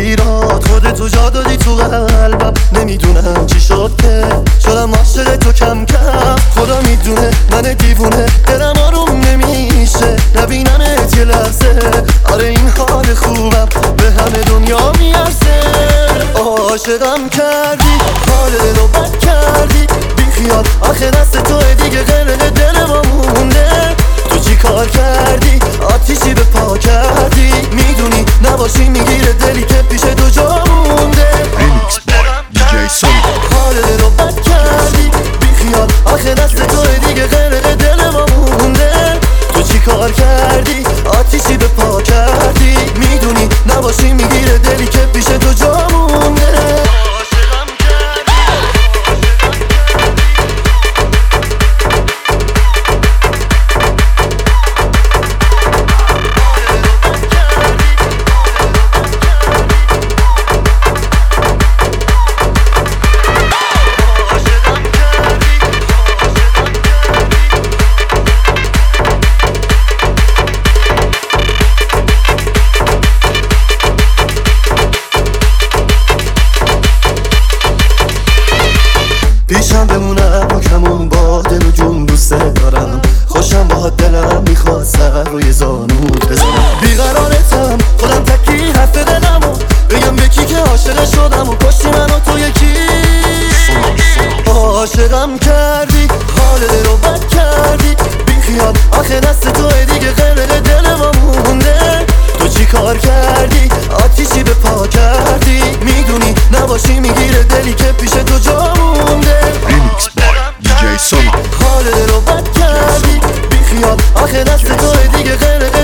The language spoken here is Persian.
تغییرات خودتو جا دادی تو قلبم. نمیدونم چی شد که شدم عاشق تو کم کم. خدا میدونه من دیوونه دلم آروم نمیشه نبینمت یه لحظه. آره این حال خوبم به همه دنیا میارزه. عاشقم کردی حال دلو بد کردی بی خیال آخه دست توه دیگه غرق دل ما مونده. تو چی کار کردی آتیشی به پا کردی میدونی نباشی میگیره دلی که پیش تو جا مونده. حال دلو بد کردی بی خیال آخه دست توه دیگه غرق دل ما مونده. تو چی کار کردی آتیشی به پا کردی میدونی نباشی میگیره دلی که پیش تو جا مونده. پیشم بمونم و کمون با دل و جون دوست دارم. خوشم با دلم میخواد سر روی زانوت بزنم. بیقرارتم خودم تکی حرف دلمو بگم به کی که عاشق شدم و کشتی منو تو یکی. عاشقم کردی حال دلو بد کردی بی خیال آخه دست توه دیگه غرق دل ما مونده. تو چی کار کردی آتیشی به پا کردی میدونی نباشی میگیره دلی که پیش تو جا مونده. حال دلو بد کردی بی خیال آخه دست توه دیگه غرق